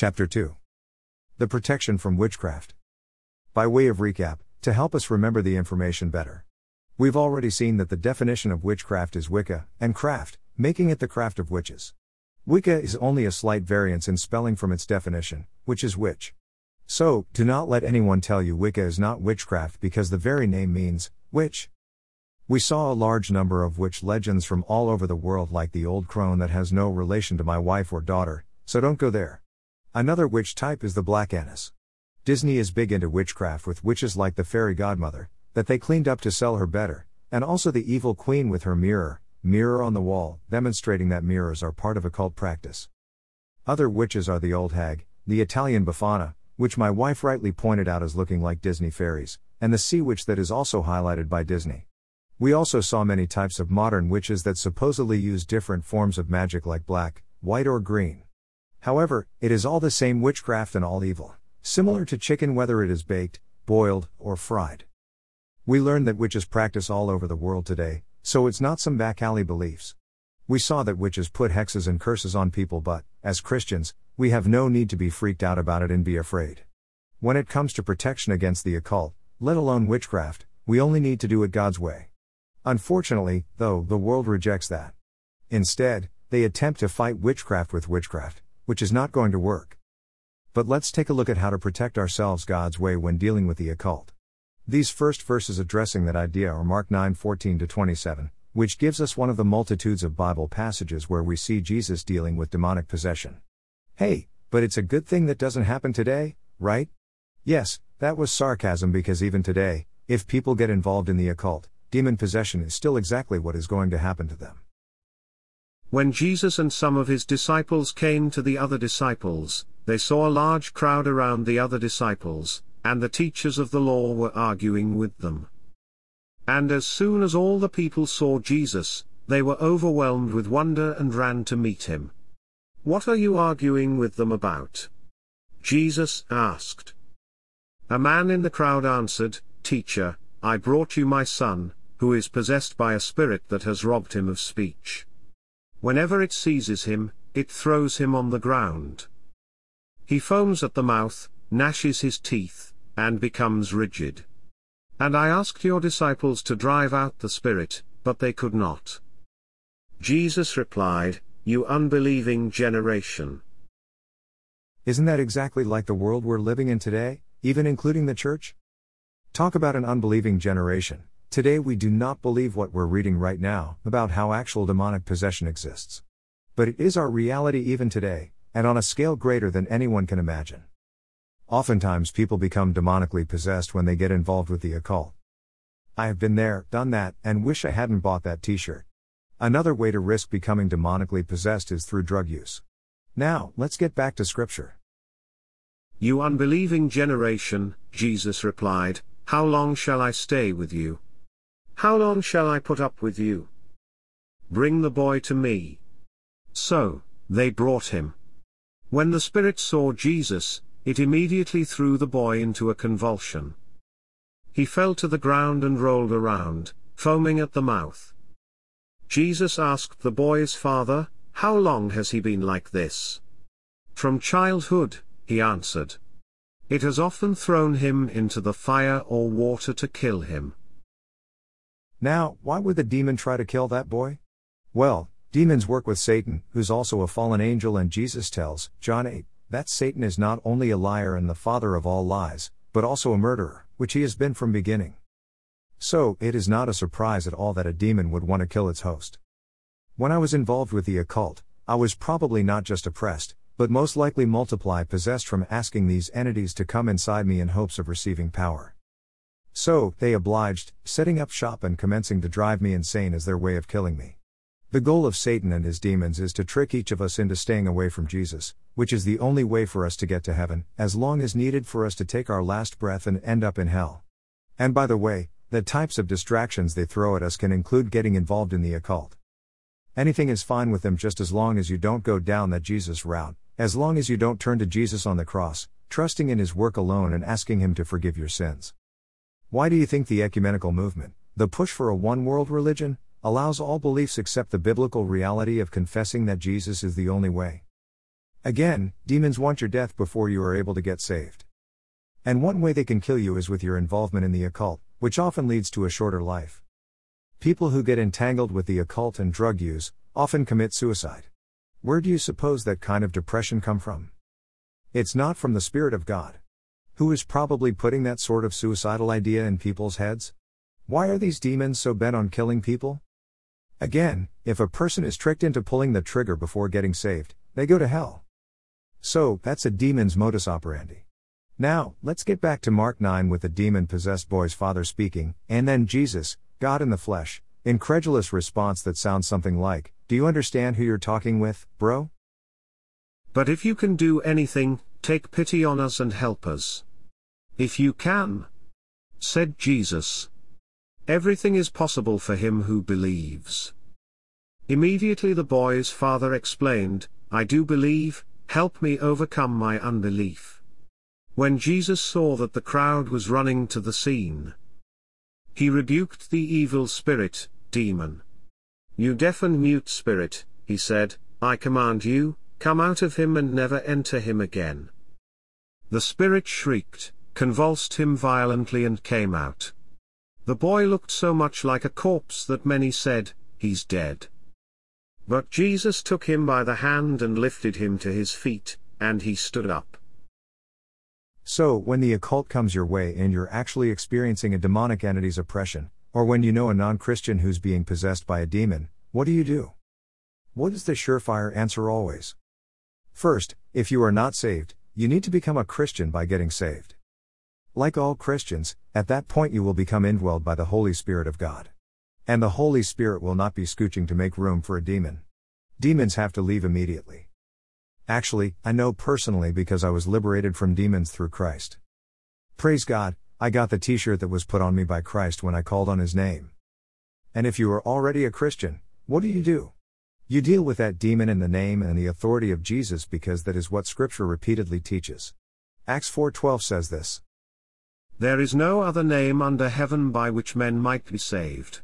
Chapter 2. The Protection from Witchcraft. By way of recap, to help us remember the information better. We've already seen that the definition of witchcraft is Wicca, and craft, making it the craft of witches. Wicca is only a slight variance in spelling from its definition, which is witch. So, do not let anyone tell you Wicca is not witchcraft because the very name means witch. We saw a large number of witch legends from all over the world, like the old crone that has no relation to my wife or daughter, so don't go there. Another witch type is the Black Annis. Disney is big into witchcraft with witches like the fairy godmother, that they cleaned up to sell her better, and also the evil queen with her mirror on the wall, demonstrating that mirrors are part of occult practice. Other witches are the old hag, the Italian Befana, which my wife rightly pointed out as looking like Disney fairies, and the sea witch that is also highlighted by Disney. We also saw many types of modern witches that supposedly use different forms of magic like black, white or green. However, it is all the same witchcraft and all evil, similar to chicken whether it is baked, boiled, or fried. We learned that witches practice all over the world today, so it's not some back alley beliefs. We saw that witches put hexes and curses on people, but, as Christians, we have no need to be freaked out about it and be afraid. When it comes to protection against the occult, let alone witchcraft, we only need to do it God's way. Unfortunately, though, the world rejects that. Instead, they attempt to fight witchcraft with witchcraft, which is not going to work. But let's take a look at how to protect ourselves God's way when dealing with the occult. These first verses addressing that idea are Mark 9:14-27, which gives us one of the multitudes of Bible passages where we see Jesus dealing with demonic possession. Hey, but it's a good thing that doesn't happen today, right? Yes, that was sarcasm, because even today, if people get involved in the occult, demon possession is still exactly what is going to happen to them. When Jesus and some of his disciples came to the other disciples, they saw a large crowd around the other disciples, and the teachers of the law were arguing with them. And as soon as all the people saw Jesus, they were overwhelmed with wonder and ran to meet him. "What are you arguing with them about?" Jesus asked. A man in the crowd answered, "Teacher, I brought you my son, who is possessed by a spirit that has robbed him of speech. Whenever it seizes him, it throws him on the ground. He foams at the mouth, gnashes his teeth, and becomes rigid. And I asked your disciples to drive out the spirit, but they could not." Jesus replied, "You unbelieving generation." Isn't that exactly like the world we're living in today, even including the church? Talk about an unbelieving generation. Today we do not believe what we're reading right now about how actual demonic possession exists. But it is our reality even today, and on a scale greater than anyone can imagine. Oftentimes people become demonically possessed when they get involved with the occult. I have been there, done that, and wish I hadn't bought that t-shirt. Another way to risk becoming demonically possessed is through drug use. Now, let's get back to scripture. "You unbelieving generation," Jesus replied, "how long shall I stay with you? How long shall I put up with you? Bring the boy to me." So, they brought him. When the spirit saw Jesus, it immediately threw the boy into a convulsion. He fell to the ground and rolled around, foaming at the mouth. Jesus asked the boy's father, "How long has he been like this?" "From childhood," he answered. "It has often thrown him into the fire or water to kill him." Now, why would the demon try to kill that boy? Well, demons work with Satan, who's also a fallen angel, and Jesus tells, John 8, that Satan is not only a liar and the father of all lies, but also a murderer, which he has been from beginning. So, it is not a surprise at all that a demon would want to kill its host. When I was involved with the occult, I was probably not just oppressed, but most likely multiply possessed from asking these entities to come inside me in hopes of receiving power. So, they obliged, setting up shop and commencing to drive me insane as their way of killing me. The goal of Satan and his demons is to trick each of us into staying away from Jesus, which is the only way for us to get to heaven, as long as needed for us to take our last breath and end up in hell. And by the way, the types of distractions they throw at us can include getting involved in the occult. Anything is fine with them just as long as you don't go down that Jesus route, as long as you don't turn to Jesus on the cross, trusting in his work alone and asking him to forgive your sins. Why do you think the ecumenical movement, the push for a one-world religion, allows all beliefs except the biblical reality of confessing that Jesus is the only way? Again, demons want your death before you are able to get saved. And one way they can kill you is with your involvement in the occult, which often leads to a shorter life. People who get entangled with the occult and drug use often commit suicide. Where do you suppose that kind of depression come from? It's not from the Spirit of God. Who is probably putting that sort of suicidal idea in people's heads? Why are these demons so bent on killing people? Again, if a person is tricked into pulling the trigger before getting saved, they go to hell. So, that's a demon's modus operandi. Now, let's get back to Mark 9 with the demon-possessed boy's father speaking, and then Jesus, God in the flesh, incredulous response that sounds something like, "Do you understand who you're talking with, bro? But if you can do anything, take pity on us and help us." "If you can," said Jesus, "everything is possible for him who believes." Immediately the boy's father explained, "I do believe, help me overcome my unbelief." When Jesus saw that the crowd was running to the scene, he rebuked the evil spirit, "Demon, you deaf and mute spirit," he said, "I command you, come out of him and never enter him again." The spirit shrieked, convulsed him violently and came out. The boy looked so much like a corpse that many said, "He's dead." But Jesus took him by the hand and lifted him to his feet, and he stood up. So, when the occult comes your way and you're actually experiencing a demonic entity's oppression, or when you know a non-Christian who's being possessed by a demon, what do? What is the surefire answer always? First, if you are not saved, you need to become a Christian by getting saved. Like all Christians, at that point you will become indwelled by the Holy Spirit of God. And the Holy Spirit will not be scooching to make room for a demon. Demons have to leave immediately. Actually, I know personally because I was liberated from demons through Christ. Praise God, I got the t-shirt that was put on me by Christ when I called on His name. And if you are already a Christian, what do? You deal with that demon in the name and the authority of Jesus because that is what Scripture repeatedly teaches. Acts 4:12 says this. "There is no other name under heaven by which men might be saved."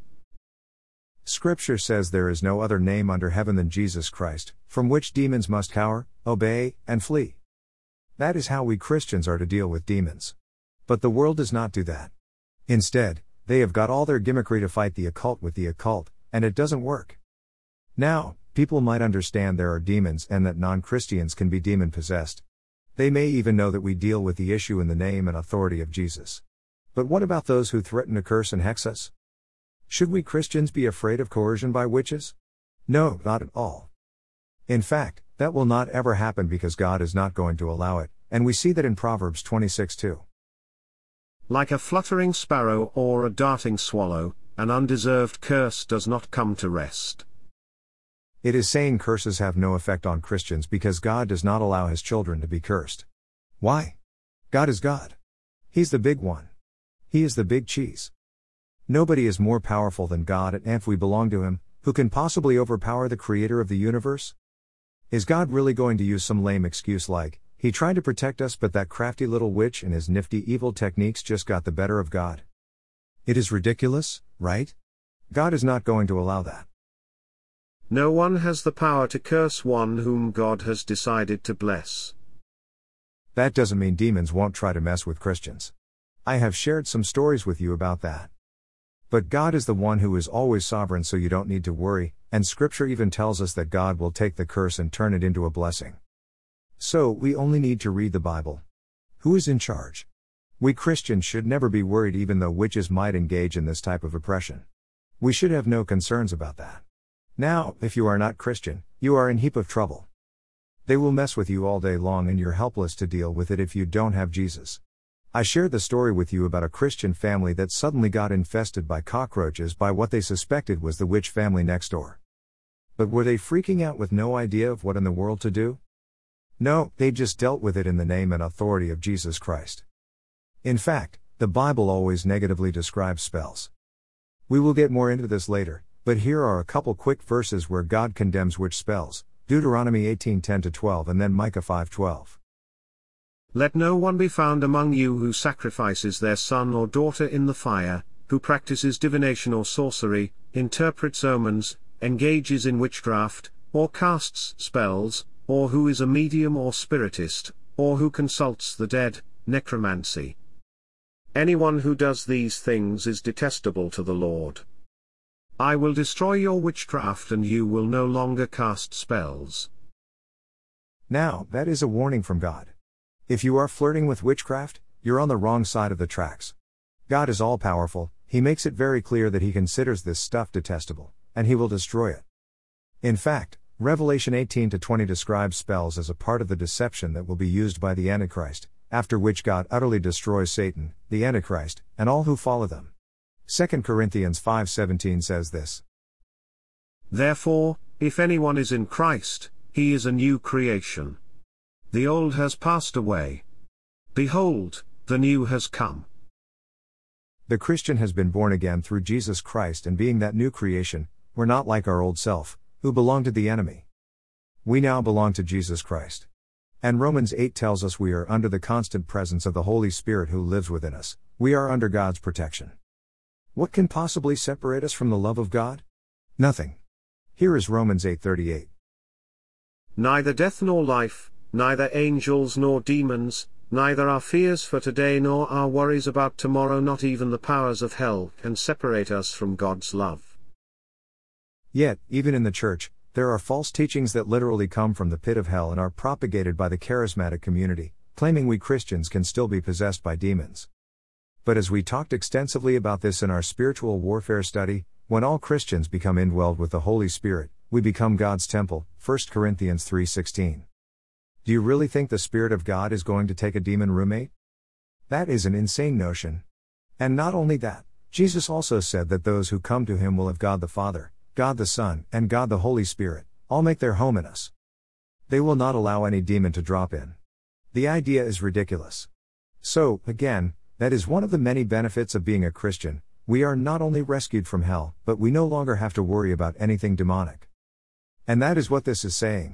Scripture says there is no other name under heaven than Jesus Christ, from which demons must cower, obey, and flee. That is how we Christians are to deal with demons. But the world does not do that. Instead, they have got all their gimmickry to fight the occult with the occult, and it doesn't work. Now, people might understand there are demons and that non-Christians can be demon-possessed. They may even know that we deal with the issue in the name and authority of Jesus. But what about those who threaten to curse and hex us? Should we Christians be afraid of coercion by witches? No, not at all. In fact, that will not ever happen because God is not going to allow it, and we see that in Proverbs 26:2. Like a fluttering sparrow or a darting swallow, an undeserved curse does not come to rest. It is saying curses have no effect on Christians because God does not allow His children to be cursed. Why? God is God. He's the big one. He is the big cheese. Nobody is more powerful than God, and if we belong to Him, who can possibly overpower the Creator of the universe? Is God really going to use some lame excuse like, He tried to protect us but that crafty little witch and his nifty evil techniques just got the better of God? It is ridiculous, right? God is not going to allow that. No one has the power to curse one whom God has decided to bless. That doesn't mean demons won't try to mess with Christians. I have shared some stories with you about that. But God is the one who is always sovereign, so you don't need to worry, and Scripture even tells us that God will take the curse and turn it into a blessing. So, we only need to read the Bible. Who is in charge? We Christians should never be worried even though witches might engage in this type of oppression. We should have no concerns about that. Now, if you are not Christian, you are in heap of trouble. They will mess with you all day long and you're helpless to deal with it if you don't have Jesus. I shared the story with you about a Christian family that suddenly got infested by cockroaches by what they suspected was the witch family next door. But were they freaking out with no idea of what in the world to do? No, they just dealt with it in the name and authority of Jesus Christ. In fact, the Bible always negatively describes spells. We will get more into this later, but here are a couple quick verses where God condemns witch spells, Deuteronomy 18:10-12 and then Micah 5:12. Let no one be found among you who sacrifices their son or daughter in the fire, who practices divination or sorcery, interprets omens, engages in witchcraft, or casts spells, or who is a medium or spiritist, or who consults the dead, necromancy. Anyone who does these things is detestable to the Lord. I will destroy your witchcraft and you will no longer cast spells. Now, that is a warning from God. If you are flirting with witchcraft, you're on the wrong side of the tracks. God is all-powerful, He makes it very clear that He considers this stuff detestable, and He will destroy it. In fact, Revelation 18-20 describes spells as a part of the deception that will be used by the Antichrist, after which God utterly destroys Satan, the Antichrist, and all who follow them. 2 Corinthians 5:17 says this. Therefore, if anyone is in Christ, he is a new creation. The old has passed away. Behold, the new has come. The Christian has been born again through Jesus Christ, and being that new creation, we're not like our old self, who belonged to the enemy. We now belong to Jesus Christ. And Romans 8 tells us we are under the constant presence of the Holy Spirit who lives within us. We are under God's protection. What can possibly separate us from the love of God? Nothing. Here is Romans 8:38. Neither death nor life, neither angels nor demons, neither our fears for today nor our worries about tomorrow, not even the powers of hell, can separate us from God's love. Yet, even in the church, there are false teachings that literally come from the pit of hell and are propagated by the charismatic community, claiming we Christians can still be possessed by demons. But as we talked extensively about this in our spiritual warfare study, when all Christians become indwelled with the Holy Spirit, we become God's temple, 1 Corinthians 3:16. Do you really think the Spirit of God is going to take a demon roommate? That is an insane notion. And not only that, Jesus also said that those who come to Him will have God the Father, God the Son, and God the Holy Spirit, all make their home in us. They will not allow any demon to drop in. The idea is ridiculous. So, again, that is one of the many benefits of being a Christian. We are not only rescued from hell, but we no longer have to worry about anything demonic. And that is what this is saying.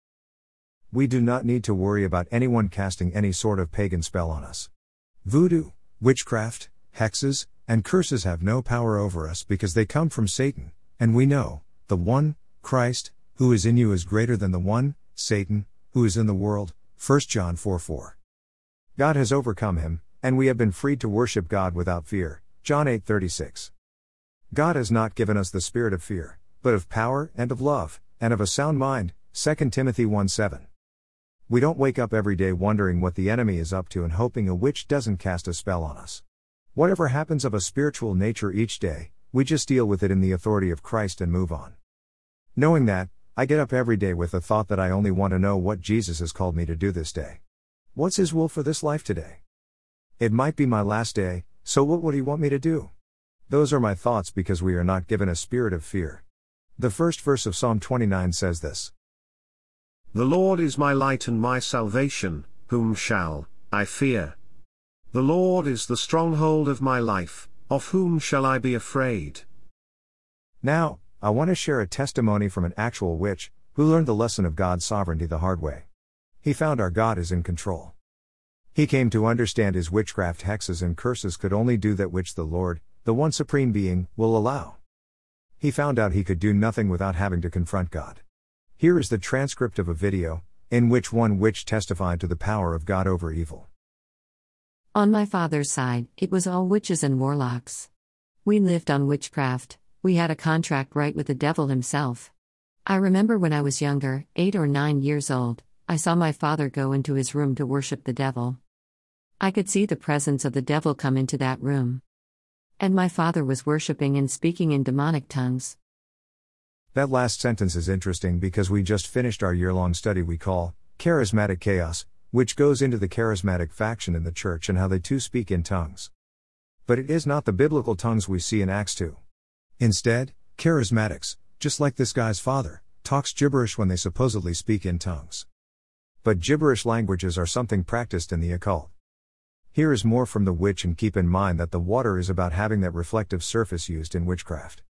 We do not need to worry about anyone casting any sort of pagan spell on us. Voodoo, witchcraft, hexes, and curses have no power over us because they come from Satan, and we know, the one, Christ, who is in you is greater than the one, Satan, who is in the world, 1 John 4:4. God has overcome him, and we have been freed to worship God without fear, John 8:36. God has not given us the spirit of fear, but of power and of love, and of a sound mind, 2 Timothy 1:7. We don't wake up every day wondering what the enemy is up to and hoping a witch doesn't cast a spell on us. Whatever happens of a spiritual nature each day, we just deal with it in the authority of Christ and move on. Knowing that, I get up every day with the thought that I only want to know what Jesus has called me to do this day. What's His will for this life today? It might be my last day, so what would He want me to do? Those are my thoughts because we are not given a spirit of fear. The first verse of Psalm 29 says this. The Lord is my light and my salvation, whom shall I fear? The Lord is the stronghold of my life, of whom shall I be afraid? Now, I want to share a testimony from an actual witch, who learned the lesson of God's sovereignty the hard way. He found our God is in control. He came to understand his witchcraft, hexes, and curses could only do that which the Lord, the one supreme being, will allow. He found out he could do nothing without having to confront God. Here is the transcript of a video, in which one witch testified to the power of God over evil. On my father's side, it was all witches and warlocks. We lived on witchcraft, we had a contract right with the devil himself. I remember when I was younger, 8 or 9 years old, I saw my father go into his room to worship the devil. I could see the presence of the devil come into that room. And my father was worshiping and speaking in demonic tongues. That last sentence is interesting because we just finished our year-long study we call Charismatic Chaos, which goes into the charismatic faction in the church and how they too speak in tongues. But it is not the biblical tongues we see in Acts 2. Instead, charismatics, just like this guy's father, talks gibberish when they supposedly speak in tongues. But gibberish languages are something practiced in the occult. Here is more from the witch, and keep in mind that the water is about having that reflective surface used in witchcraft.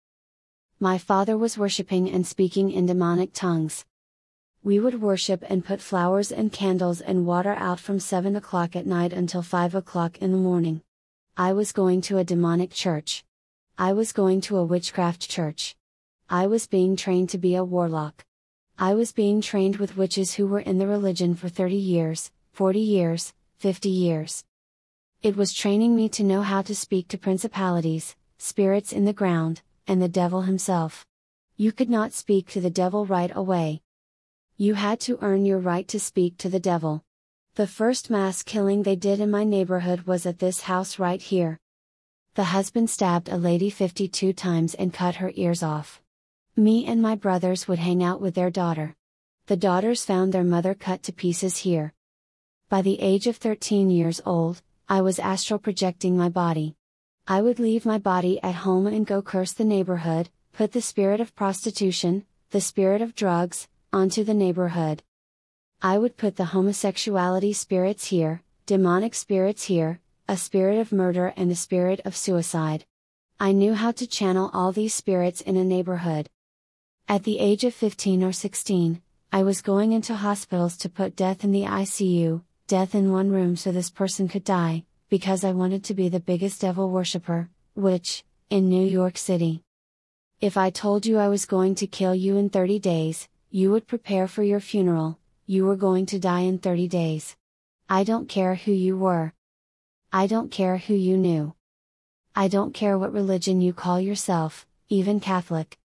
My father was worshiping and speaking in demonic tongues. We would worship and put flowers and candles and water out from 7 o'clock at night until 5 o'clock in the morning. I was going to a demonic church. I was going to a witchcraft church. I was being trained to be a warlock. I was being trained with witches who were in the religion for 30 years, 40 years, 50 years. It was training me to know how to speak to principalities, spirits in the ground, and the devil himself. You could not speak to the devil right away. You had to earn your right to speak to the devil. The first mass killing they did in my neighborhood was at this house right here. The husband stabbed a lady 52 times and cut her ears off. Me and my brothers would hang out with their daughter. The daughters found their mother cut to pieces here. By the age of 13 years old, I was astral projecting my body. I would leave my body at home and go curse the neighborhood, put the spirit of prostitution, the spirit of drugs, onto the neighborhood. I would put the homosexuality spirits here, demonic spirits here, a spirit of murder and the spirit of suicide. I knew how to channel all these spirits in a neighborhood. At the age of 15 or 16, I was going into hospitals to put death in the ICU, death in one room so this person could die, because I wanted to be the biggest devil worshipper, witch, in New York City. If I told you I was going to kill you in 30 days, you would prepare for your funeral, you were going to die in 30 days. I don't care who you were. I don't care who you knew. I don't care what religion you call yourself, even Catholic.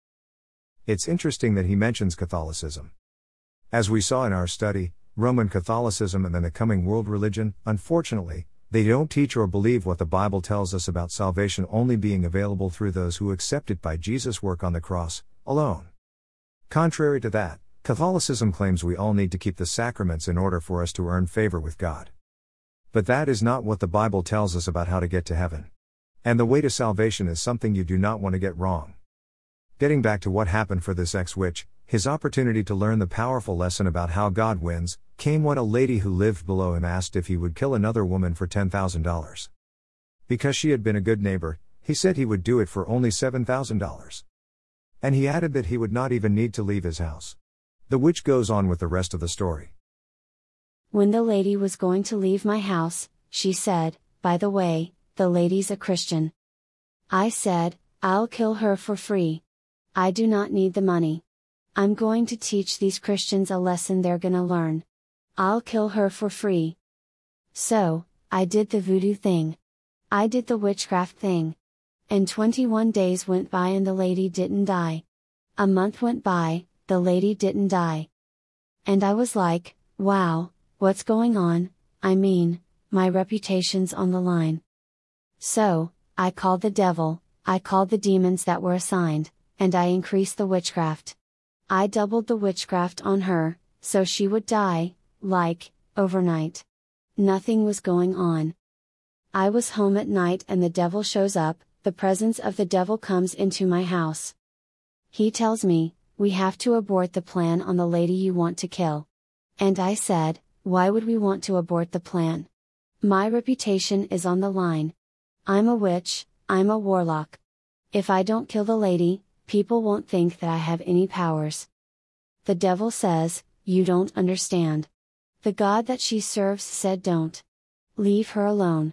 It's interesting that he mentions Catholicism. As we saw in our study, Roman Catholicism and then the coming world religion, unfortunately, they don't teach or believe what the Bible tells us about salvation only being available through those who accept it by Jesus' work on the cross, alone. Contrary to that, Catholicism claims we all need to keep the sacraments in order for us to earn favor with God. But that is not what the Bible tells us about how to get to heaven. And the way to salvation is something you do not want to get wrong. Getting back to what happened for this ex-witch, his opportunity to learn the powerful lesson about how God wins, came when a lady who lived below him asked if he would kill another woman for $10,000. Because she had been a good neighbor, he said he would do it for only $7,000. And he added that he would not even need to leave his house. The witch goes on with the rest of the story. When the lady was going to leave my house, she said, "By the way, the lady's a Christian." I said, "I'll kill her for free. I do not need the money. I'm going to teach these Christians a lesson they're gonna learn. I'll kill her for free." So, I did the voodoo thing. I did the witchcraft thing. And 21 days went by and the lady didn't die. A month went by, the lady didn't die. And I was like, wow, what's going on? I mean, my reputation's on the line. So, I called the devil, I called the demons that were assigned, and I increased the witchcraft. I doubled the witchcraft on her, so she would die, like, overnight. Nothing was going on. I was home at night and the devil shows up, the presence of the devil comes into my house. He tells me, "We have to abort the plan on the lady you want to kill." And I said, "Why would we want to abort the plan? My reputation is on the line. I'm a witch, I'm a warlock. If I don't kill the lady, people won't think that I have any powers." The devil says, "You don't understand. The God that she serves said don't. Leave her alone."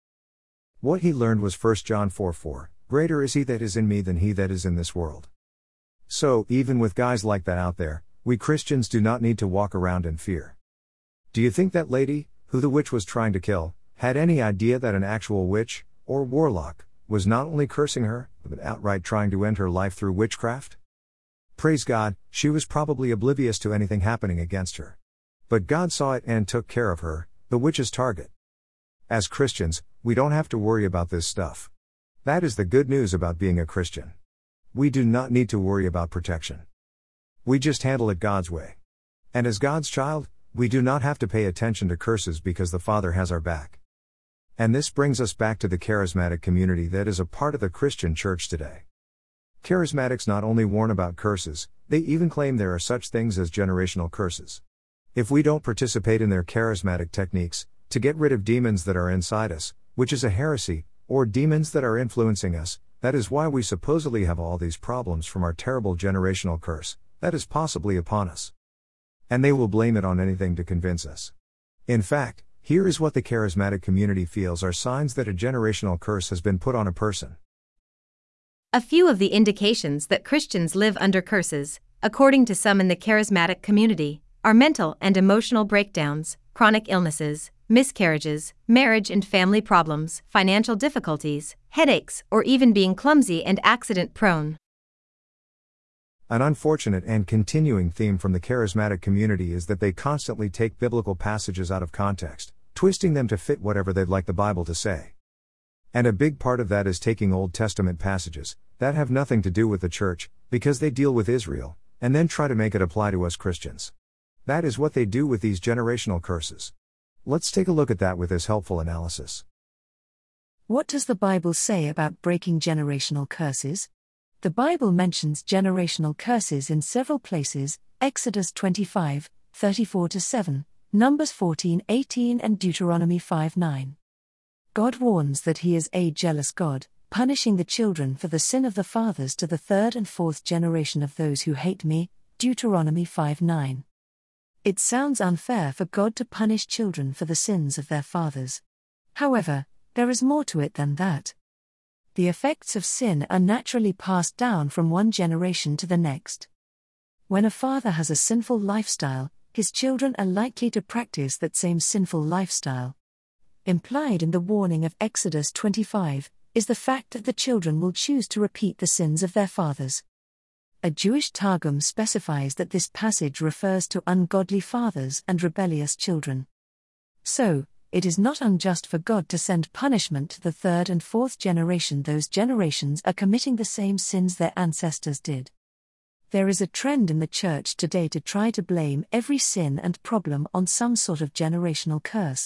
What he learned was 1 John 4:4, "Greater is he that is in me than he that is in this world." So, even with guys like that out there, we Christians do not need to walk around in fear. Do you think that lady, who the witch was trying to kill, had any idea that an actual witch, or warlock, was not only cursing her, but outright trying to end her life through witchcraft? Praise God, she was probably oblivious to anything happening against her. But God saw it and took care of her, the witch's target. As Christians, we don't have to worry about this stuff. That is the good news about being a Christian. We do not need to worry about protection. We just handle it God's way. And as God's child, we do not have to pay attention to curses because the Father has our back. And this brings us back to the charismatic community that is a part of the Christian church today. Charismatics not only warn about curses, they even claim there are such things as generational curses. If we don't participate in their charismatic techniques, to get rid of demons that are inside us, which is a heresy, or demons that are influencing us, that is why we supposedly have all these problems from our terrible generational curse, that is possibly upon us. And they will blame it on anything to convince us. In fact, here is what the charismatic community feels are signs that a generational curse has been put on a person. A few of the indications that Christians live under curses, according to some in the charismatic community, are mental and emotional breakdowns, chronic illnesses, miscarriages, marriage and family problems, financial difficulties, headaches, or even being clumsy and accident-prone. An unfortunate and continuing theme from the charismatic community is that they constantly take biblical passages out of context, twisting them to fit whatever they'd like the Bible to say. And a big part of that is taking Old Testament passages that have nothing to do with the church, because they deal with Israel, and then try to make it apply to us Christians. That is what they do with these generational curses. Let's take a look at that with this helpful analysis. What does the Bible say about breaking generational curses? The Bible mentions generational curses in several places: Exodus 25, 34-7, Numbers 14:18 and Deuteronomy 5:9. God warns that He is a jealous God, punishing the children for the sin of the fathers to the third and fourth generation of those who hate me, Deuteronomy 5:9. It sounds unfair for God to punish children for the sins of their fathers. However, there is more to it than that. The effects of sin are naturally passed down from one generation to the next. When a father has a sinful lifestyle, his children are likely to practice that same sinful lifestyle. Implied in the warning of Exodus 25 is the fact that the children will choose to repeat the sins of their fathers. A Jewish Targum specifies that this passage refers to ungodly fathers and rebellious children. So, it is not unjust for God to send punishment to the third and fourth generation. Those generations are committing the same sins their ancestors did. There is a trend in the church today to try to blame every sin and problem on some sort of generational curse.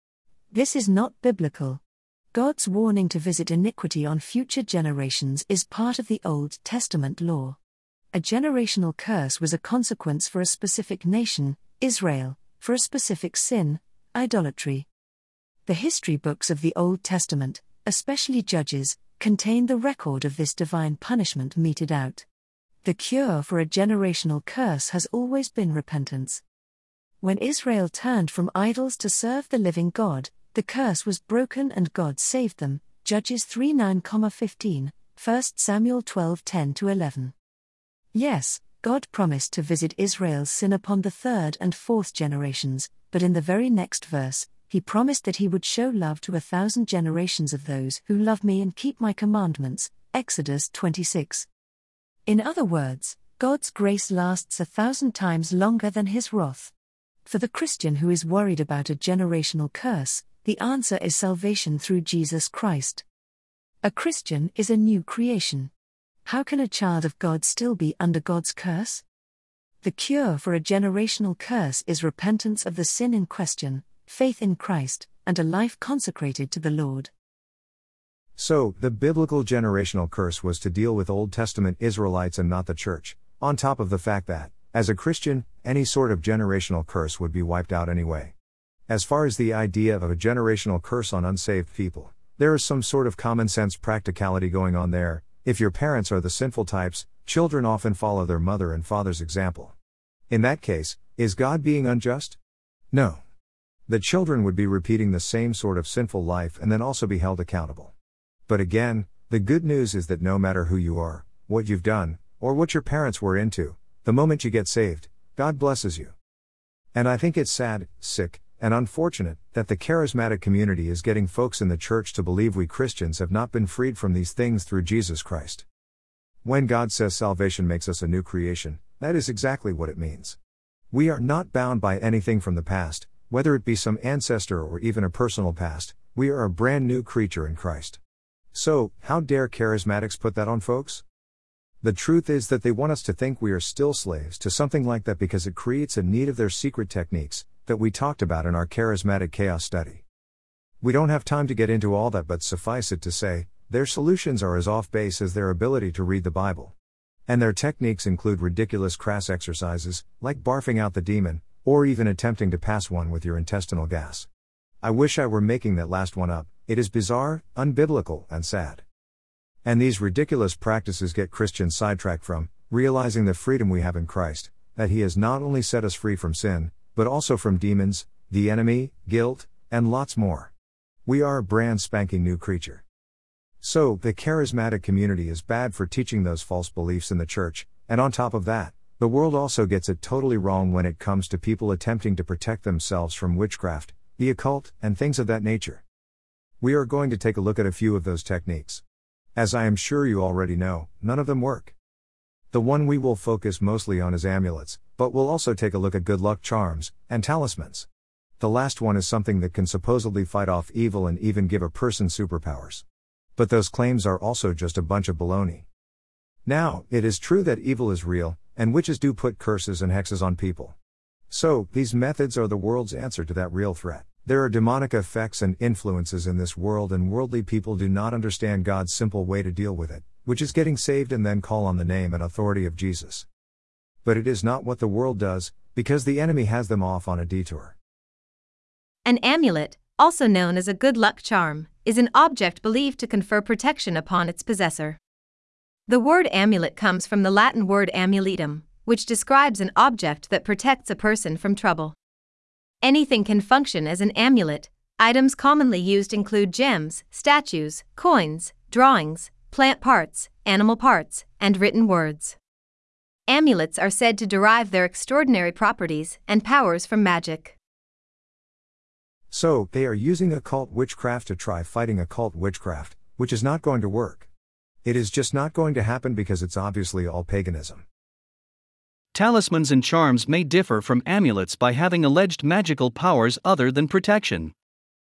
This is not biblical. God's warning to visit iniquity on future generations is part of the Old Testament law. A generational curse was a consequence for a specific nation, Israel, for a specific sin, idolatry. The history books of the Old Testament, especially Judges, contain the record of this divine punishment meted out. The cure for a generational curse has always been repentance. When Israel turned from idols to serve the living God, the curse was broken and God saved them, Judges 3:9-15, 1 Samuel 12:10-11. Yes, God promised to visit Israel's sin upon the third and fourth generations, but in the very next verse, He promised that He would show love to 1,000 generations of those who love me and keep my commandments, Exodus 26. In other words, God's grace lasts 1,000 times longer than His wrath. For the Christian who is worried about a generational curse, the answer is salvation through Jesus Christ. A Christian is a new creation. How can a child of God still be under God's curse? The cure for a generational curse is repentance of the sin in question, faith in Christ, and a life consecrated to the Lord. So, the biblical generational curse was to deal with Old Testament Israelites and not the church, on top of the fact that, as a Christian, any sort of generational curse would be wiped out anyway. As far as the idea of a generational curse on unsaved people, there is some sort of common sense practicality going on there. If your parents are the sinful types, children often follow their mother and father's example. In that case, is God being unjust? No. The children would be repeating the same sort of sinful life and then also be held accountable. But again, the good news is that no matter who you are, what you've done, or what your parents were into, the moment you get saved, God blesses you. And I think it's sad, sick, and unfortunate that the charismatic community is getting folks in the church to believe we Christians have not been freed from these things through Jesus Christ. When God says salvation makes us a new creation, that is exactly what it means. We are not bound by anything from the past, whether it be some ancestor or even a personal past. We are a brand new creature in Christ. So, how dare charismatics put that on folks? The truth is that they want us to think we are still slaves to something like that because it creates a need of their secret techniques that we talked about in our charismatic chaos study. We don't have time to get into all that, but suffice it to say, their solutions are as off base as their ability to read the Bible. And their techniques include ridiculous crass exercises, like barfing out the demon, or even attempting to pass one with your intestinal gas. I wish I were making that last one up. It is bizarre, unbiblical, and sad. And these ridiculous practices get Christians sidetracked from realizing the freedom we have in Christ, that He has not only set us free from sin, but also from demons, the enemy, guilt, and lots more. We are a brand spanking new creature. So, the charismatic community is bad for teaching those false beliefs in the church, and on top of that, The world also gets it totally wrong when it comes to people attempting to protect themselves from witchcraft, the occult, and things of that nature. We are going to take a look at a few of those techniques. As I am sure you already know, none of them work. The one we will focus mostly on is amulets, but we'll also take a look at good luck charms and talismans. The last one is something that can supposedly fight off evil and even give a person superpowers. But those claims are also just a bunch of baloney. Now, it is true that evil is real, and witches do put curses and hexes on people. So, these methods are the world's answer to that real threat. There are demonic effects and influences in this world, and worldly people do not understand God's simple way to deal with it, which is getting saved and then call on the name and authority of Jesus. But it is not what the world does, because the enemy has them off on a detour. An amulet, also known as a good luck charm, is an object believed to confer protection upon its possessor. The word amulet comes from the Latin word amuletum, which describes an object that protects a person from trouble. Anything can function as an amulet. Items commonly used include gems, statues, coins, drawings, plant parts, animal parts, and written words. Amulets are said to derive their extraordinary properties and powers from magic. So, they are using occult witchcraft to try fighting occult witchcraft, which is not going to work. It is just not going to happen because it's obviously all paganism. Talismans and charms may differ from amulets by having alleged magical powers other than protection.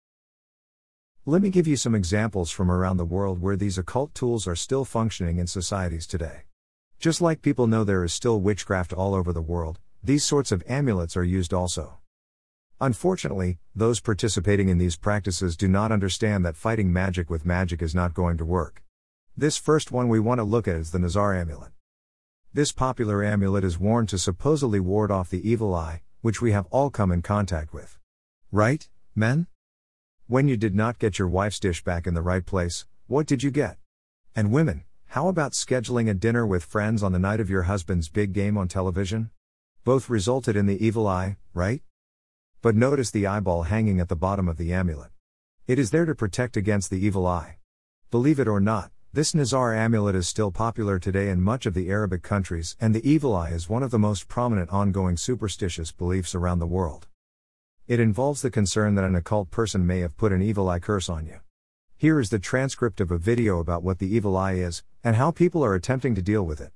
Let me give you some examples from around the world where these occult tools are still functioning in societies today. Just like people know there is still witchcraft all over the world, these sorts of amulets are used also. Unfortunately, those participating in these practices do not understand that fighting magic with magic is not going to work. This first one we want to look at is the Nazar amulet. This popular amulet is worn to supposedly ward off the evil eye, which we have all come in contact with. Right, men? When you did not get your wife's dish back in the right place, what did you get? And women, how about scheduling a dinner with friends on the night of your husband's big game on television? Both resulted in the evil eye, right? But notice the eyeball hanging at the bottom of the amulet. It is there to protect against the evil eye. Believe it or not, this Nazar amulet is still popular today in much of the Arabic countries, and the evil eye is one of the most prominent ongoing superstitious beliefs around the world. It involves the concern that an occult person may have put an evil eye curse on you. Here is the transcript of a video about what the evil eye is, and how people are attempting to deal with it.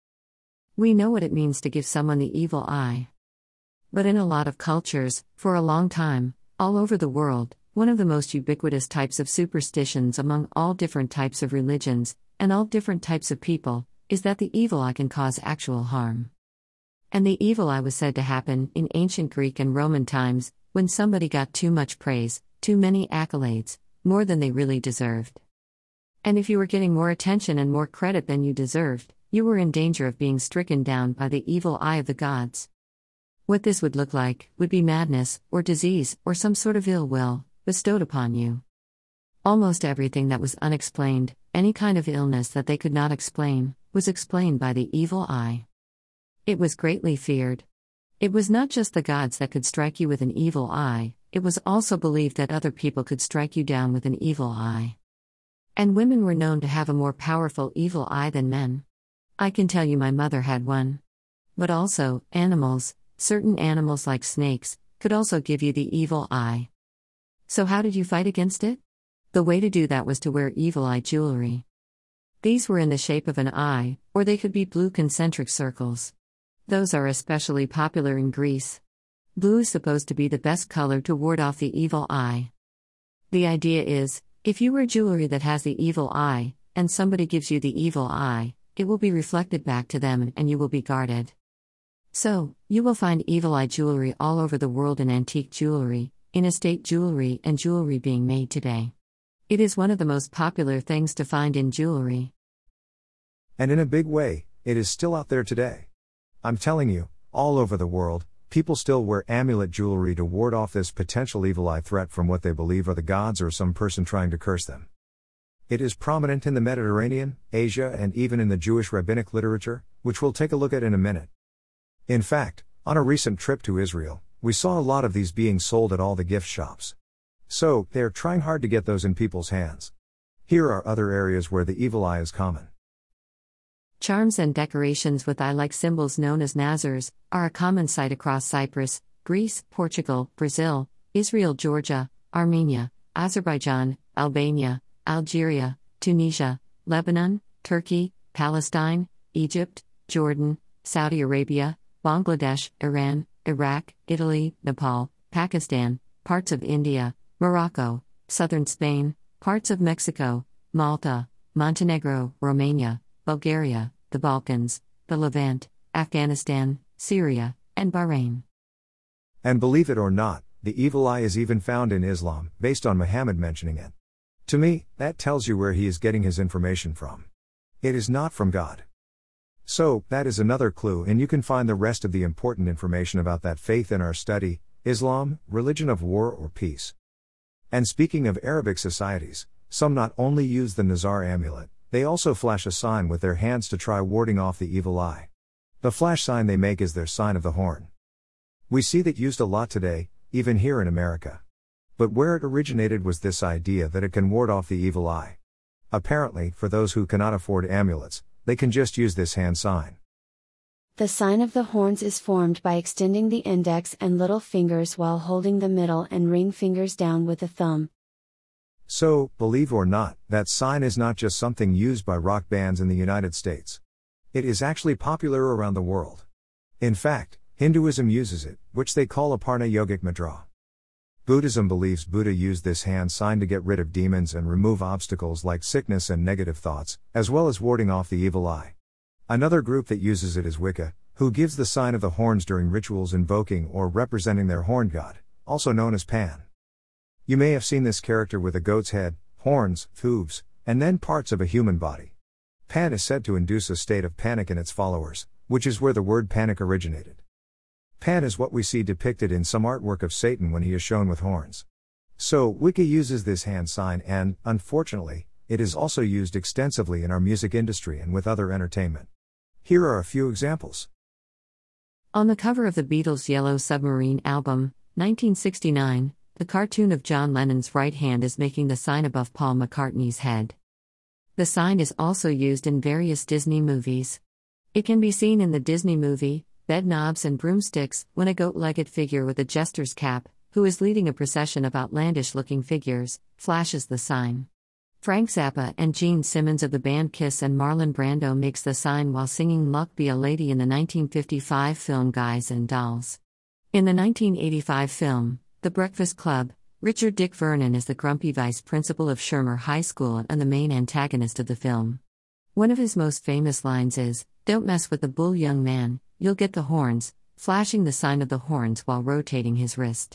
We know what it means to give someone the evil eye. But in a lot of cultures, for a long time, all over the world, one of the most ubiquitous types of superstitions among all different types of religions, and all different types of people, is that the evil eye can cause actual harm. And the evil eye was said to happen in ancient Greek and Roman times, when somebody got too much praise, too many accolades, more than they really deserved. And if you were getting more attention and more credit than you deserved, you were in danger of being stricken down by the evil eye of the gods. What this would look like would be madness, or disease, or some sort of ill will, bestowed upon you. Almost everything that was unexplained, any kind of illness that they could not explain, was explained by the evil eye. It was greatly feared. It was not just the gods that could strike you with an evil eye, it was also believed that other people could strike you down with an evil eye. And women were known to have a more powerful evil eye than men. I can tell you my mother had one. But also, animals, certain animals like snakes, could also give you the evil eye. So how did you fight against it? The way to do that was to wear evil eye jewelry. These were in the shape of an eye, or they could be blue concentric circles. Those are especially popular in Greece. Blue is supposed to be the best color to ward off the evil eye. The idea is, if you wear jewelry that has the evil eye, and somebody gives you the evil eye, it will be reflected back to them and you will be guarded. So, you will find evil eye jewelry all over the world in antique jewelry, in estate jewelry and jewelry being made today. It is one of the most popular things to find in jewelry. And in a big way, it is still out there today. I'm telling you, all over the world, people still wear amulet jewelry to ward off this potential evil eye threat from what they believe are the gods or some person trying to curse them. It is prominent in the Mediterranean, Asia, and even in the Jewish rabbinic literature, which we'll take a look at in a minute. In fact, on a recent trip to Israel, we saw a lot of these being sold at all the gift shops. So, they are trying hard to get those in people's hands. Here are other areas where the evil eye is common. Charms and decorations with eye-like symbols known as nazars are a common sight across Cyprus, Greece, Portugal, Brazil, Israel, Georgia, Armenia, Azerbaijan, Albania, Algeria, Tunisia, Lebanon, Turkey, Palestine, Egypt, Jordan, Saudi Arabia, Bangladesh, Iran, Iraq, Italy, Nepal, Pakistan, parts of India, Morocco, southern Spain, parts of Mexico, Malta, Montenegro, Romania, Bulgaria, the Balkans, the Levant, Afghanistan, Syria, and Bahrain. And believe it or not, the evil eye is even found in Islam, based on Muhammad mentioning it. To me, that tells you where he is getting his information from. It is not from God. So, that is another clue, and you can find the rest of the important information about that faith in our study, Islam, Religion of War or Peace. And speaking of Arabic societies, some not only use the Nazar amulet, they also flash a sign with their hands to try warding off the evil eye. The flash sign they make is their sign of the horn. We see that used a lot today, even here in America. But where it originated was this idea that it can ward off the evil eye. Apparently, for those who cannot afford amulets, they can just use this hand sign. The sign of the horns is formed by extending the index and little fingers while holding the middle and ring fingers down with the thumb. So, believe or not, that sign is not just something used by rock bands in the United States. It is actually popular around the world. In fact, Hinduism uses it, which they call Aparna Yogic Mudra. Buddhism believes Buddha used this hand sign to get rid of demons and remove obstacles like sickness and negative thoughts, as well as warding off the evil eye. Another group that uses it is Wicca, who gives the sign of the horns during rituals invoking or representing their horn god, also known as Pan. You may have seen this character with a goat's head, horns, hooves, and then parts of a human body. Pan is said to induce a state of panic in its followers, which is where the word panic originated. Pan is what we see depicted in some artwork of Satan when he is shown with horns. So, Wicca uses this hand sign and, unfortunately, it is also used extensively in our music industry and with other entertainment. Here are a few examples. On the cover of the Beatles' Yellow Submarine album, 1969, the cartoon of John Lennon's right hand is making the sign above Paul McCartney's head. The sign is also used in various Disney movies. It can be seen in the Disney movie, Bedknobs and Broomsticks, when a goat-legged figure with a jester's cap, who is leading a procession of outlandish-looking figures, flashes the sign. Frank Zappa and Gene Simmons of the band Kiss and Marlon Brando makes the sign while singing Luck Be a Lady in the 1955 film Guys and Dolls. In the 1985 film, The Breakfast Club, Richard Dick Vernon is the grumpy vice principal of Shermer High School and the main antagonist of the film. One of his most famous lines is, "Don't mess with the bull, young man, you'll get the horns," flashing the sign of the horns while rotating his wrist.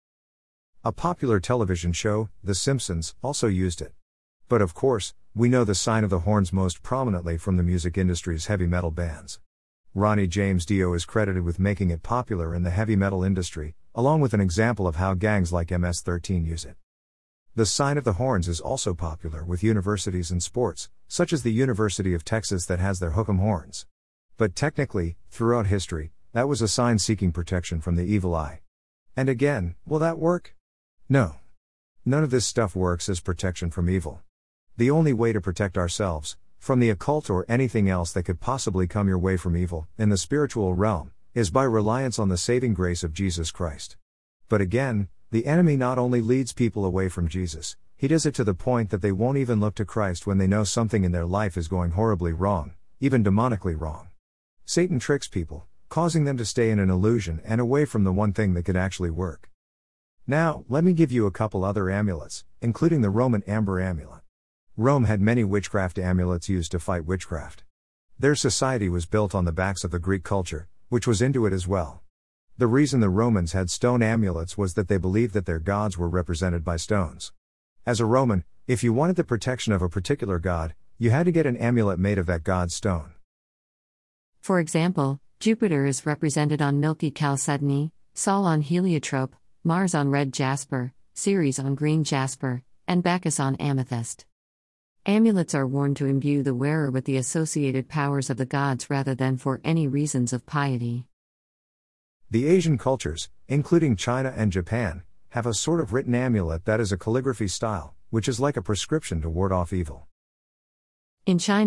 A popular television show, The Simpsons, also used it. But of course, we know the sign of the horns most prominently from the music industry's heavy metal bands. Ronnie James Dio is credited with making it popular in the heavy metal industry, along with an example of how gangs like MS-13 use it. The sign of the horns is also popular with universities and sports, such as the University of Texas that has their hook'em horns. But technically, throughout history, that was a sign seeking protection from the evil eye. And again, will that work? No. None of this stuff works as protection from evil. The only way to protect ourselves, from the occult or anything else that could possibly come your way from evil, in the spiritual realm, is by reliance on the saving grace of Jesus Christ. But again, the enemy not only leads people away from Jesus, he does it to the point that they won't even look to Christ when they know something in their life is going horribly wrong, even demonically wrong. Satan tricks people, causing them to stay in an illusion and away from the one thing that could actually work. Now, let me give you a couple other amulets, including the Roman amber amulet. Rome had many witchcraft amulets used to fight witchcraft. Their society was built on the backs of the Greek culture, which was into it as well. The reason the Romans had stone amulets was that they believed that their gods were represented by stones. As a Roman, if you wanted the protection of a particular god, you had to get an amulet made of that god's stone. For example, Jupiter is represented on milky chalcedony, Sol on heliotrope, Mars on red jasper, Ceres on green jasper, and Bacchus on amethyst. Amulets are worn to imbue the wearer with the associated powers of the gods rather than for any reasons of piety. The Asian cultures, including China and Japan, have a sort of written amulet that is a calligraphy style, which is like a prescription to ward off evil. In China,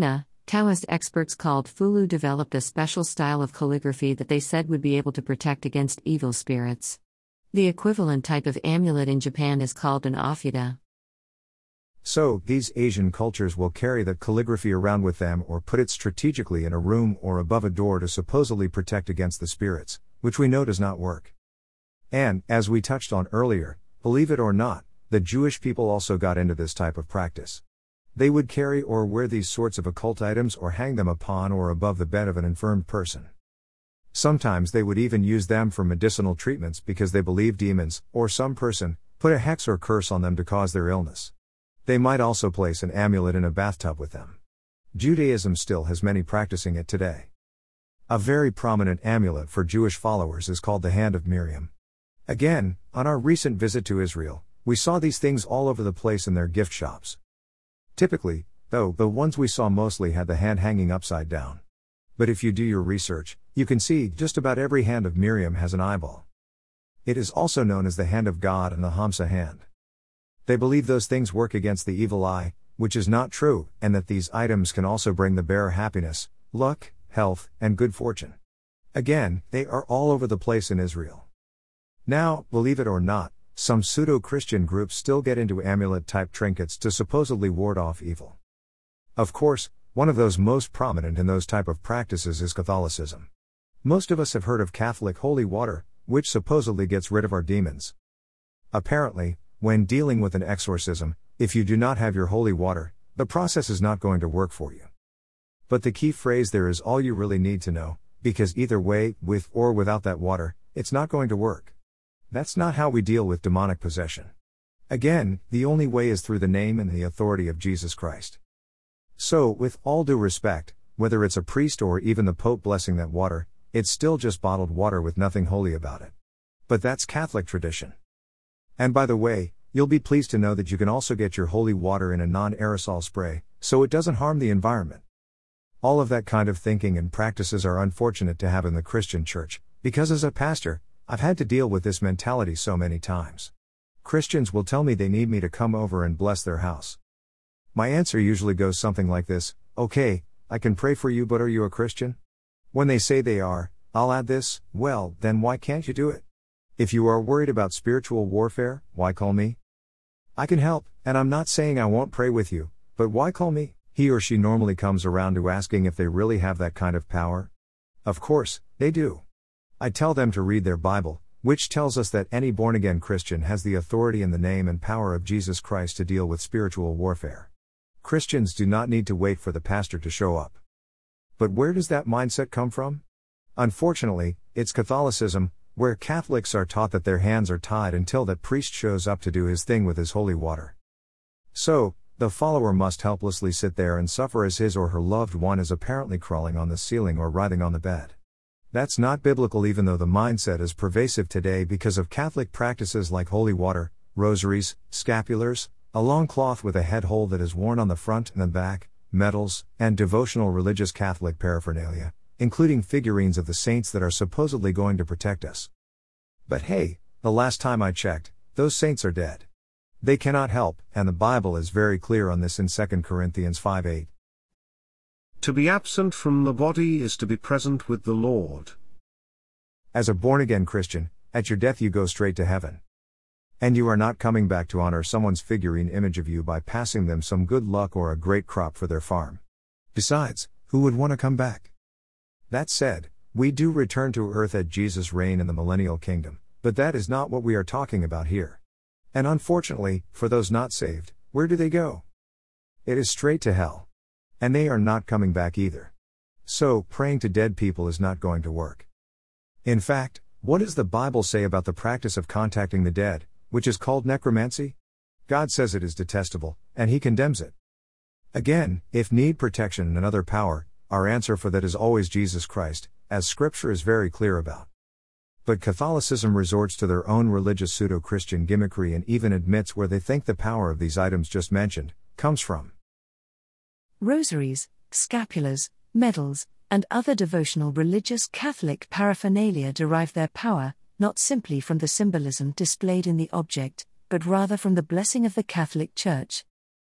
Taoist experts called Fulu developed a special style of calligraphy that they said would be able to protect against evil spirits. The equivalent type of amulet in Japan is called an ofida. So, these Asian cultures will carry that calligraphy around with them or put it strategically in a room or above a door to supposedly protect against the spirits, which we know does not work. And, as we touched on earlier, believe it or not, the Jewish people also got into this type of practice. They would carry or wear these sorts of occult items or hang them upon or above the bed of an infirmed person. Sometimes they would even use them for medicinal treatments because they believe demons, or some person, put a hex or curse on them to cause their illness. They might also place an amulet in a bathtub with them. Judaism still has many practicing it today. A very prominent amulet for Jewish followers is called the Hand of Miriam. Again, on our recent visit to Israel, we saw these things all over the place in their gift shops. Typically, though, the ones we saw mostly had the hand hanging upside down. But if you do your research, you can see just about every hand of Miriam has an eyeball. It is also known as the Hand of God and the Hamsa hand. They believe those things work against the evil eye, which is not true, and that these items can also bring the bearer happiness, luck, health, and good fortune. Again, they are all over the place in Israel. Now, believe it or not, some pseudo-Christian groups still get into amulet-type trinkets to supposedly ward off evil. Of course, one of those most prominent in those type of practices is Catholicism. Most of us have heard of Catholic holy water, which supposedly gets rid of our demons. Apparently, when dealing with an exorcism, if you do not have your holy water, the process is not going to work for you. But the key phrase there is all you really need to know, because either way, with or without that water, it's not going to work. That's not how we deal with demonic possession. Again, the only way is through the name and the authority of Jesus Christ. So, with all due respect, whether it's a priest or even the Pope blessing that water, it's still just bottled water with nothing holy about it. But that's Catholic tradition. And by the way, you'll be pleased to know that you can also get your holy water in a non-aerosol spray, so it doesn't harm the environment. All of that kind of thinking and practices are unfortunate to have in the Christian church, because as a pastor, I've had to deal with this mentality so many times. Christians will tell me they need me to come over and bless their house. My answer usually goes something like this: okay, I can pray for you, but are you a Christian? When they say they are, I'll add this: well, then why can't you do it? If you are worried about spiritual warfare, why call me? I can help, and I'm not saying I won't pray with you, but why call me? He or she normally comes around to asking if they really have that kind of power. Of course, they do. I tell them to read their Bible, which tells us that any born-again Christian has the authority in the name and power of Jesus Christ to deal with spiritual warfare. Christians do not need to wait for the pastor to show up. But where does that mindset come from? Unfortunately, it's Catholicism, where Catholics are taught that their hands are tied until that priest shows up to do his thing with his holy water. So, the follower must helplessly sit there and suffer as his or her loved one is apparently crawling on the ceiling or writhing on the bed. That's not biblical, even though the mindset is pervasive today because of Catholic practices like holy water, rosaries, scapulars, a long cloth with a head hole that is worn on the front and the back, medals, and devotional religious Catholic paraphernalia, including figurines of the saints that are supposedly going to protect us. But hey, the last time I checked, those saints are dead. They cannot help, and the Bible is very clear on this in 2 Corinthians 5:8. To be absent from the body is to be present with the Lord. As a born-again Christian, at your death you go straight to heaven. And you are not coming back to honor someone's figurine image of you by passing them some good luck or a great crop for their farm. Besides, who would want to come back? That said, we do return to earth at Jesus' reign in the millennial kingdom, but that is not what we are talking about here. And unfortunately, for those not saved, where do they go? It is straight to hell. And they are not coming back either. So, praying to dead people is not going to work. In fact, what does the Bible say about the practice of contacting the dead, which is called necromancy? God says it is detestable, and He condemns it. Again, if need protection and another power, our answer for that is always Jesus Christ, as Scripture is very clear about. But Catholicism resorts to their own religious pseudo-Christian gimmickry and even admits where they think the power of these items just mentioned comes from. Rosaries, scapulars, medals, and other devotional religious Catholic paraphernalia derive their power, not simply from the symbolism displayed in the object, but rather from the blessing of the Catholic Church.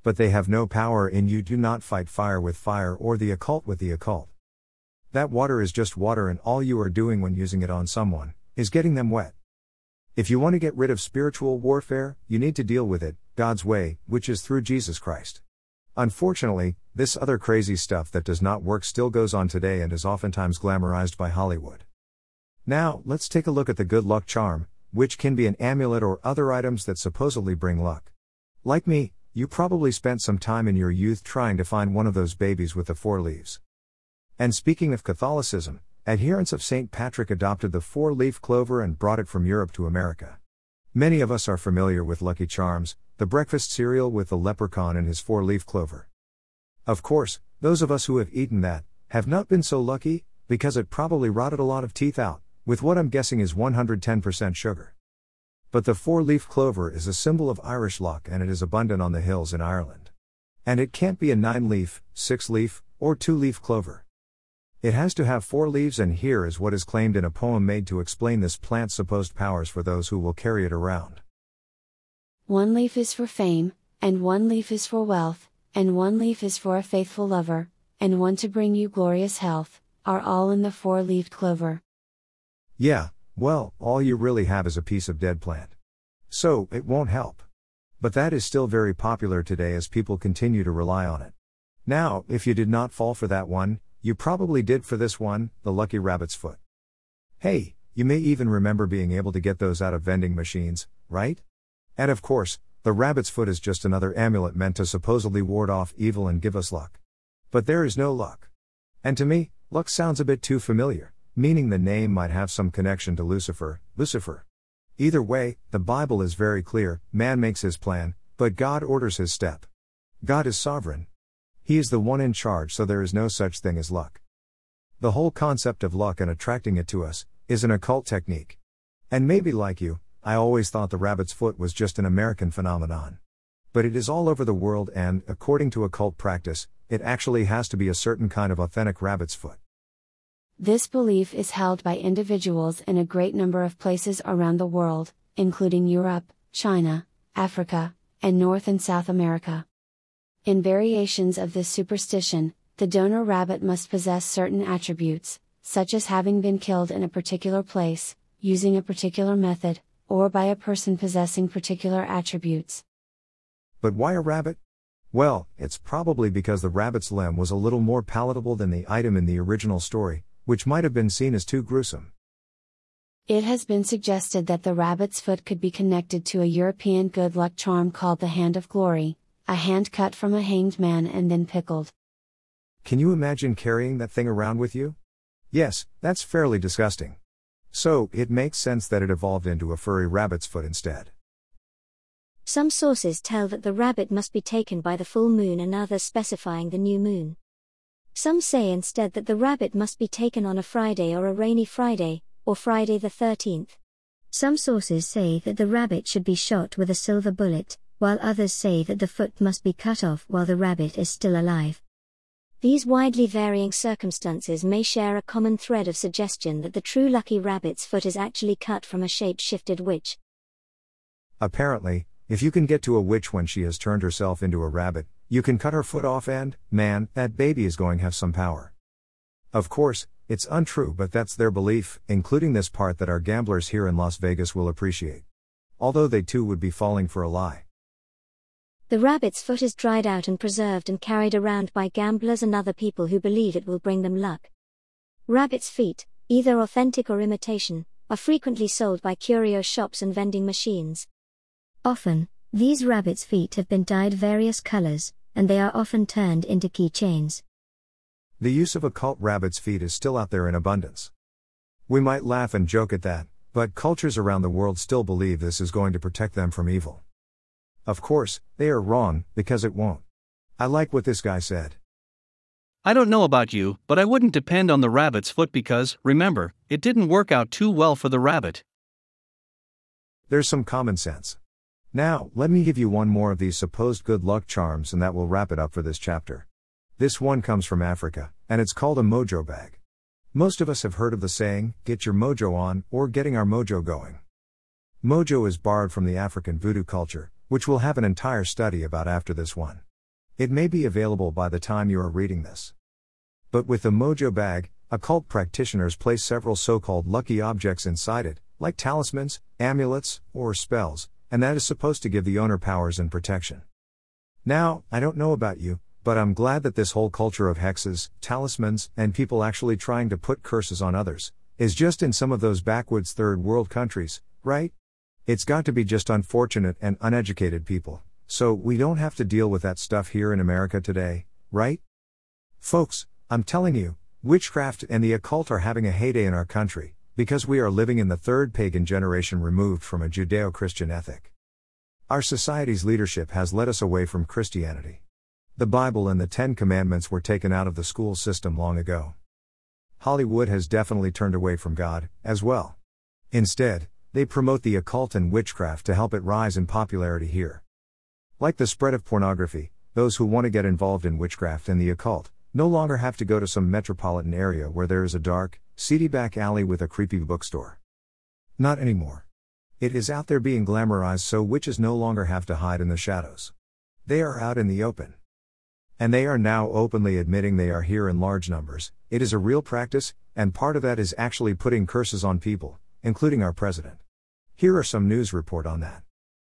But they have no power in you. Do not fight fire with fire or the occult with the occult. That water is just water, and all you are doing when using it on someone is getting them wet. If you want to get rid of spiritual warfare, you need to deal with it God's way, which is through Jesus Christ. Unfortunately, this other crazy stuff that does not work still goes on today and is oftentimes glamorized by Hollywood. Now, let's take a look at the good luck charm, which can be an amulet or other items that supposedly bring luck. Like me, you probably spent some time in your youth trying to find one of those babies with the 4 leaves. And speaking of Catholicism, adherents of St. Patrick adopted the 4-leaf clover and brought it from Europe to America. Many of us are familiar with Lucky Charms, the breakfast cereal with the leprechaun and his 4-leaf clover. Of course, those of us who have eaten that have not been so lucky, because it probably rotted a lot of teeth out, with what I'm guessing is 110% sugar. But the 4-leaf clover is a symbol of Irish luck, and it is abundant on the hills in Ireland. And it can't be a 9-leaf, 6-leaf, or 2-leaf clover. It has to have 4 leaves, and here is what is claimed in a poem made to explain this plant's supposed powers for those who will carry it around. 1 leaf is for fame, and 1 leaf is for wealth, and 1 leaf is for a faithful lover, and 1 to bring you glorious health, are all in the 4-leafed clover. Yeah, well, all you really have is a piece of dead plant. So, it won't help. But that is still very popular today as people continue to rely on it. Now, if you did not fall for that one, you probably did for this one, the lucky rabbit's foot. Hey, you may even remember being able to get those out of vending machines, right? And of course, the rabbit's foot is just another amulet meant to supposedly ward off evil and give us luck. But there is no luck. And to me, luck sounds a bit too familiar, meaning the name might have some connection to Lucifer. Either way, the Bible is very clear: man makes his plan, but God orders his step. God is sovereign. He is the one in charge, so there is no such thing as luck. The whole concept of luck and attracting it to us is an occult technique. And maybe like you, I always thought the rabbit's foot was just an American phenomenon. But it is all over the world, and, according to occult practice, it actually has to be a certain kind of authentic rabbit's foot. This belief is held by individuals in a great number of places around the world, including Europe, China, Africa, and North and South America. In variations of this superstition, the donor rabbit must possess certain attributes, such as having been killed in a particular place, using a particular method, or by a person possessing particular attributes. But why a rabbit? Well, it's probably because the rabbit's limb was a little more palatable than the item in the original story, which might have been seen as too gruesome. It has been suggested that the rabbit's foot could be connected to a European good luck charm called the Hand of Glory, a hand cut from a hanged man and then pickled. Can you imagine carrying that thing around with you? Yes, that's fairly disgusting. So, it makes sense that it evolved into a furry rabbit's foot instead. Some sources tell that the rabbit must be taken by the full moon, and others specifying the new moon. Some say instead that the rabbit must be taken on a Friday or a rainy Friday, or Friday the 13th. Some sources say that the rabbit should be shot with a silver bullet, while others say that the foot must be cut off while the rabbit is still alive. These widely varying circumstances may share a common thread of suggestion that the true lucky rabbit's foot is actually cut from a shape-shifted witch. Apparently, if you can get to a witch when she has turned herself into a rabbit, you can cut her foot off and, man, that baby is going to have some power. Of course, it's untrue, but that's their belief, including this part that our gamblers here in Las Vegas will appreciate. Although they too would be falling for a lie. The rabbit's foot is dried out and preserved and carried around by gamblers and other people who believe it will bring them luck. Rabbit's feet, either authentic or imitation, are frequently sold by curio shops and vending machines. Often, these rabbit's feet have been dyed various colors, and they are often turned into keychains. The use of occult rabbit's feet is still out there in abundance. We might laugh and joke at that, but cultures around the world still believe this is going to protect them from evil. Of course, they are wrong, because it won't. I like what this guy said. I don't know about you, but I wouldn't depend on the rabbit's foot because, remember, it didn't work out too well for the rabbit. There's some common sense. Now, let me give you one more of these supposed good luck charms, and that will wrap it up for this chapter. This one comes from Africa, and it's called a mojo bag. Most of us have heard of the saying, get your mojo on, or getting our mojo going. Mojo is borrowed from the African voodoo culture, which we'll have an entire study about after this one. It may be available by the time you are reading this. But with the Mojo bag, occult practitioners place several so-called lucky objects inside it, like talismans, amulets, or spells, and that is supposed to give the owner powers and protection. Now, I don't know about you, but I'm glad that this whole culture of hexes, talismans, and people actually trying to put curses on others, is just in some of those backwoods third world countries, right? It's got to be just unfortunate and uneducated people, so we don't have to deal with that stuff here in America today, right? Folks, I'm telling you, witchcraft and the occult are having a heyday in our country, because we are living in the third pagan generation removed from a Judeo-Christian ethic. Our society's leadership has led us away from Christianity. The Bible and the Ten Commandments were taken out of the school system long ago. Hollywood has definitely turned away from God, as well. Instead, they promote the occult and witchcraft to help it rise in popularity here. Like the spread of pornography, those who want to get involved in witchcraft and the occult no longer have to go to some metropolitan area where there is a dark, seedy back alley with a creepy bookstore. Not anymore. It is out there being glamorized, so witches no longer have to hide in the shadows. They are out in the open. And they are now openly admitting they are here in large numbers. It is a real practice, and part of that is actually putting curses on people, including our president. Here are some news report on that.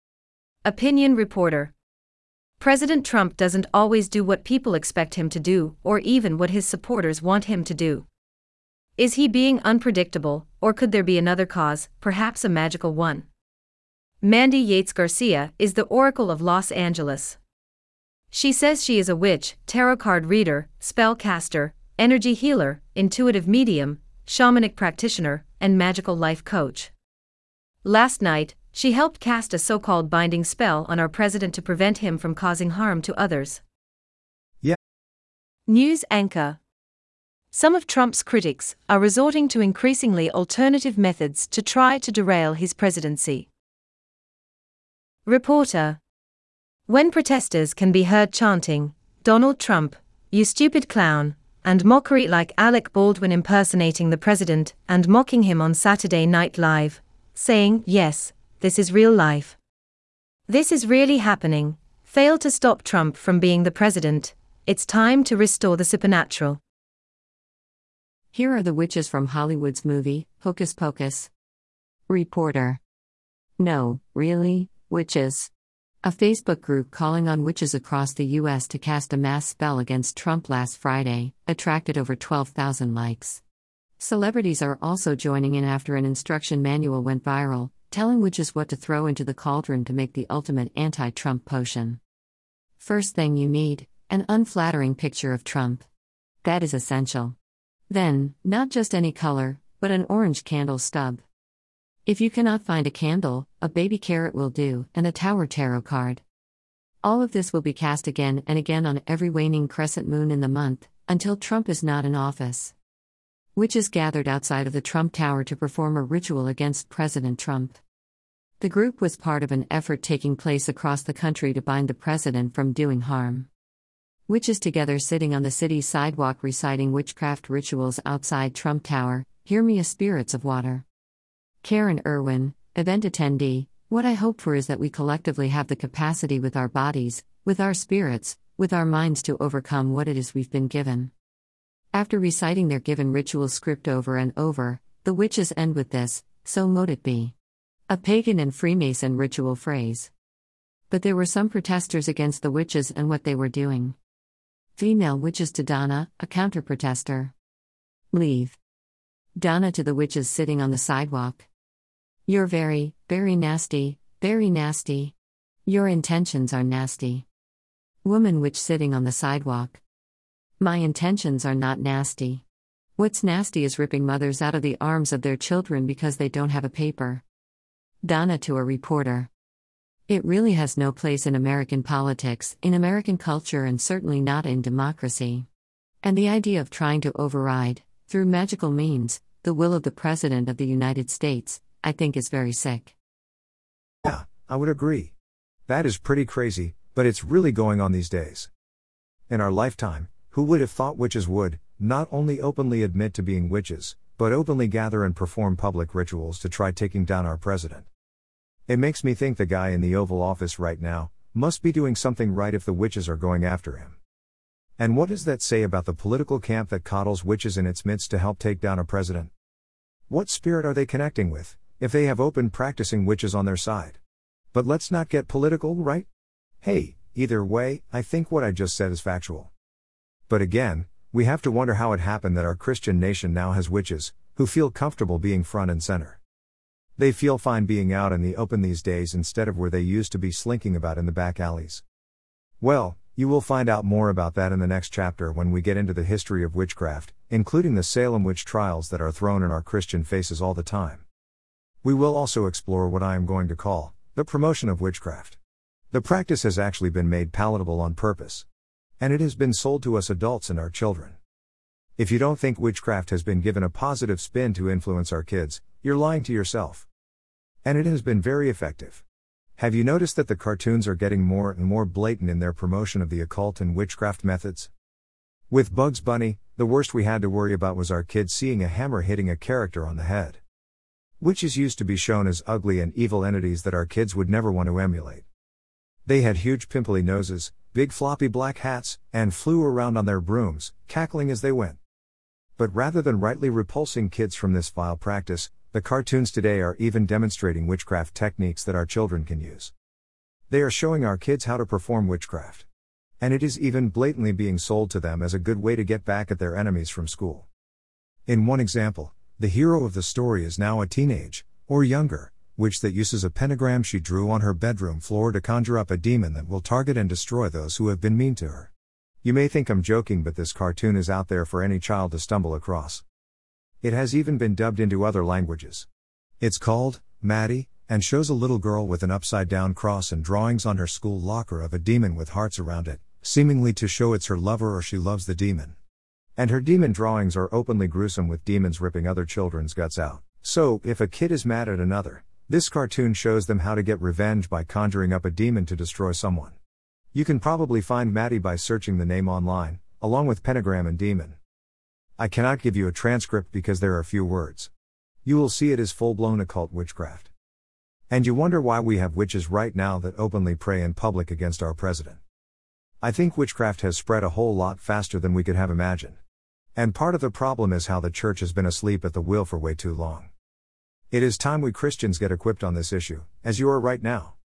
Opinion reporter. President Trump doesn't always do what people expect him to do, or even what his supporters want him to do. Is he being unpredictable, or could there be another cause, perhaps a magical one? Mandy Yates Garcia is the Oracle of Los Angeles. She says she is a witch, tarot card reader, spell caster, energy healer, intuitive medium, shamanic practitioner, and magical life coach. Last night, she helped cast a so-called binding spell on our president to prevent him from causing harm to others. Yeah. News anchor. Some of Trump's critics are resorting to increasingly alternative methods to try to derail his presidency. Reporter. When protesters can be heard chanting, "Donald Trump, you stupid clown," and mockery like Alec Baldwin impersonating the president and mocking him on Saturday Night Live, saying, "Yes, this is real life. This is really happening," fail to stop Trump from being the president. It's time to restore the supernatural. Here are the witches from Hollywood's movie, Hocus Pocus. Reporter. No, really, witches. A Facebook group calling on witches across the U.S. to cast a mass spell against Trump last Friday attracted over 12,000 likes. Celebrities are also joining in after an instruction manual went viral, telling witches what to throw into the cauldron to make the ultimate anti-Trump potion. First thing you need, an unflattering picture of Trump. That is essential. Then, not just any color, but an orange candle stub. If you cannot find a candle, a baby carrot will do, and a Tower Tarot card. All of this will be cast again and again on every waning crescent moon in the month, until Trump is not in office. Witches gathered outside of the Trump Tower to perform a ritual against President Trump. The group was part of an effort taking place across the country to bind the president from doing harm. Witches together sitting on the city's sidewalk reciting witchcraft rituals outside Trump Tower, hear me, spirits of water. Karen Irwin, event attendee, what I hope for is that we collectively have the capacity with our bodies, with our spirits, with our minds to overcome what it is we've been given. After reciting their given ritual script over and over, the witches end with this, "So mote it be." A pagan and Freemason ritual phrase. But there were some protesters against the witches and what they were doing. Female witches to Donna, a counter-protester. Leave. Donna to the witches sitting on the sidewalk. You're very, very nasty, very nasty. Your intentions are nasty. Woman witch sitting on the sidewalk. My intentions are not nasty. What's nasty is ripping mothers out of the arms of their children because they don't have a paper. Donna to a reporter. It really has no place in American politics, in American culture, and certainly not in democracy. And the idea of trying to override, through magical means, the will of the President of the United States, I think is very sick. Yeah, I would agree. That is pretty crazy, but it's really going on these days. In our lifetime, who would have thought witches would, not only openly admit to being witches, but openly gather and perform public rituals to try taking down our president? It makes me think the guy in the Oval Office right now, must be doing something right if the witches are going after him. And what does that say about the political camp that coddles witches in its midst to help take down a president? What spirit are they connecting with, if they have open practicing witches on their side? But let's not get political, right? Hey, either way, I think what I just said is factual. But again, we have to wonder how it happened that our Christian nation now has witches, who feel comfortable being front and center. They feel fine being out in the open these days instead of where they used to be slinking about in the back alleys. Well, you will find out more about that in the next chapter when we get into the history of witchcraft, including the Salem witch trials that are thrown in our Christian faces all the time. We will also explore what I am going to call the promotion of witchcraft. The practice has actually been made palatable on purpose. And it has been sold to us adults and our children. If you don't think witchcraft has been given a positive spin to influence our kids, you're lying to yourself. And it has been very effective. Have you noticed that the cartoons are getting more and more blatant in their promotion of the occult and witchcraft methods? With Bugs Bunny, the worst we had to worry about was our kids seeing a hammer hitting a character on the head. Witches used to be shown as ugly and evil entities that our kids would never want to emulate. They had huge pimply noses, big floppy black hats, and flew around on their brooms, cackling as they went. But rather than rightly repulsing kids from this vile practice, the cartoons today are even demonstrating witchcraft techniques that our children can use. They are showing our kids how to perform witchcraft. And it is even blatantly being sold to them as a good way to get back at their enemies from school. In one example, the hero of the story is now a teenage, or younger, witch that uses a pentagram she drew on her bedroom floor to conjure up a demon that will target and destroy those who have been mean to her. You may think I'm joking, but this cartoon is out there for any child to stumble across. It has even been dubbed into other languages. It's called Maddie, and shows a little girl with an upside-down cross and drawings on her school locker of a demon with hearts around it, seemingly to show it's her lover or she loves the demon. And her demon drawings are openly gruesome, with demons ripping other children's guts out. So, if a kid is mad at another, this cartoon shows them how to get revenge by conjuring up a demon to destroy someone. You can probably find Maddie by searching the name online, along with pentagram and demon. I cannot give you a transcript because there are few words. You will see it is full-blown occult witchcraft. And you wonder why we have witches right now that openly pray in public against our president. I think witchcraft has spread a whole lot faster than we could have imagined. And part of the problem is how the church has been asleep at the wheel for way too long. It is time we Christians get equipped on this issue, as you are right now.